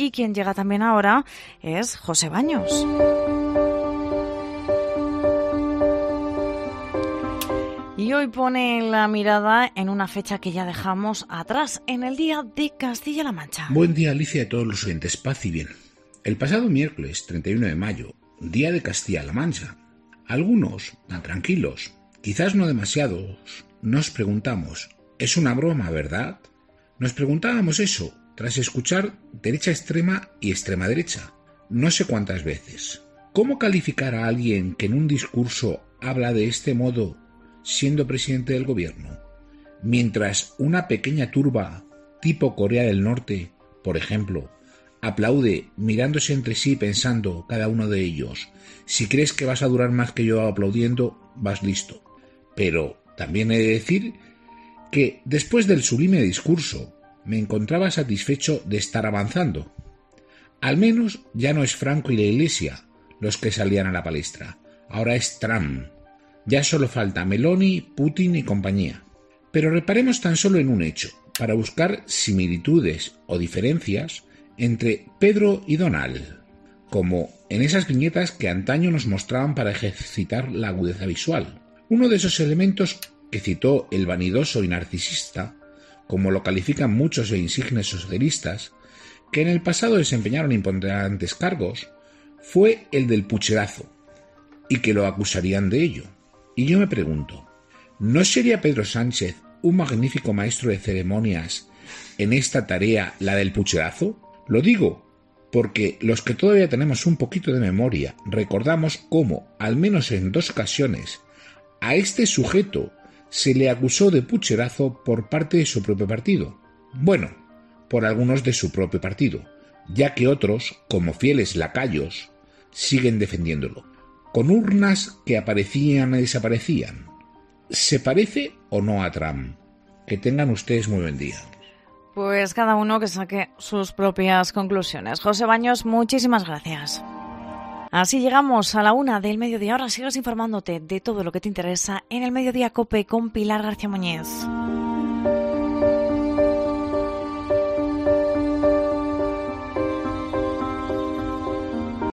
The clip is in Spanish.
y quien llega también ahora es José Baños. Y hoy pone la mirada en una fecha que ya dejamos atrás, en el Día de Castilla-La Mancha. Buen día, Alicia, y a todos los oyentes. Paz y bien. El pasado miércoles 31 de mayo, Día de Castilla-La Mancha, algunos, tan tranquilos, quizás no demasiados, nos preguntamos, ¿es una broma, verdad? Nos preguntábamos eso tras escuchar derecha extrema y extrema derecha, no sé cuántas veces. ¿Cómo calificar a alguien que en un discurso habla de este modo siendo presidente del gobierno? Mientras una pequeña turba tipo Corea del Norte, por ejemplo, aplaude mirándose entre sí pensando cada uno de ellos, si crees que vas a durar más que yo aplaudiendo, vas listo. Pero también he de decir que después del sublime discurso me encontraba satisfecho de estar avanzando. Al menos ya no es Franco y la Iglesia los que salían a la palestra, ahora es Trump. Ya solo falta Meloni, Putin y compañía. Pero reparemos tan solo en un hecho, para buscar similitudes o diferencias entre Pedro y Donald, como en esas viñetas que antaño nos mostraban para ejercitar la agudeza visual. Uno de esos elementos que citó el vanidoso y narcisista, como lo califican muchos e insignes socialistas, que en el pasado desempeñaron importantes cargos, fue el del pucherazo, y que lo acusarían de ello. Y yo me pregunto, ¿no sería Pedro Sánchez un magnífico maestro de ceremonias en esta tarea, la del pucherazo? Lo digo porque los que todavía tenemos un poquito de memoria recordamos cómo, al menos en 2 ocasiones, a este sujeto se le acusó de pucherazo por parte de su propio partido. Bueno, por algunos de su propio partido, ya que otros, como fieles lacayos, siguen defendiéndolo, con urnas que aparecían y desaparecían. ¿Se parece o no a Trump? Que tengan ustedes muy buen día. Pues cada uno que saque sus propias conclusiones. José Baños, muchísimas gracias. Así llegamos a la 1 del mediodía. Ahora sigues informándote de todo lo que te interesa en el Mediodía COPE con Pilar García Muñiz.